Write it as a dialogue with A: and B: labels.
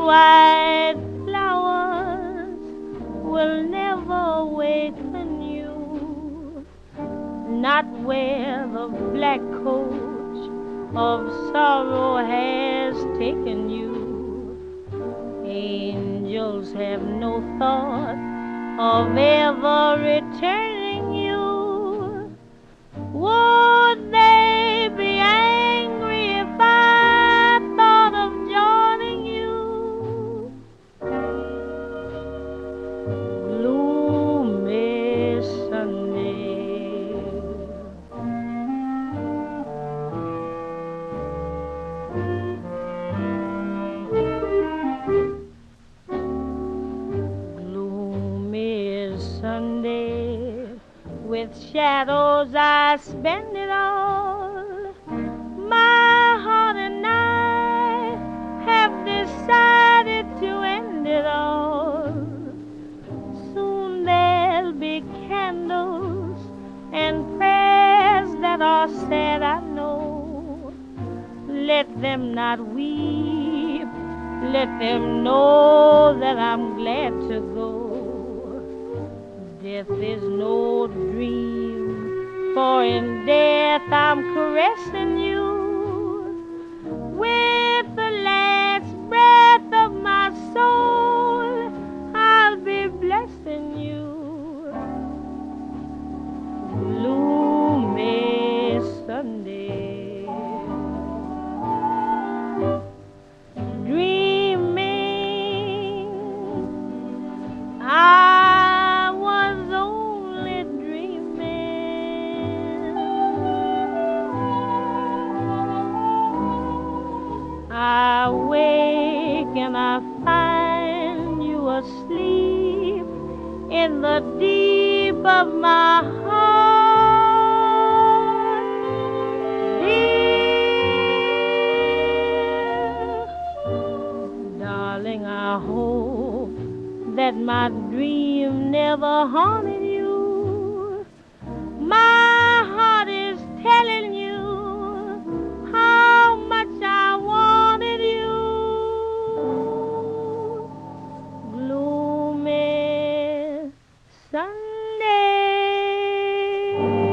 A: white flowers will never awaken you, not where the black coach of sorrow has taken you. Angels have no thought of ever returning you. Would they be angry if I thought of joining you? Gloomy Sunday, gloomy Sunday, with shadows I spend it all. My heart and I have decided to end it all. Soon there'll be candles and prayers that are said, I know. Let them not weep, let them know that I'm glad to go. Death is no dream, for in death I'm caressing you. With the last breath of my soul, I'll be blessing you. Gloomy Sunday, dreaming I was only dreaming. I wake and I find you asleep in the deep of my heart. Dear darling, I hope that my dream never haunted you. My heart is telling you how much I wanted you. Gloomy Sunday.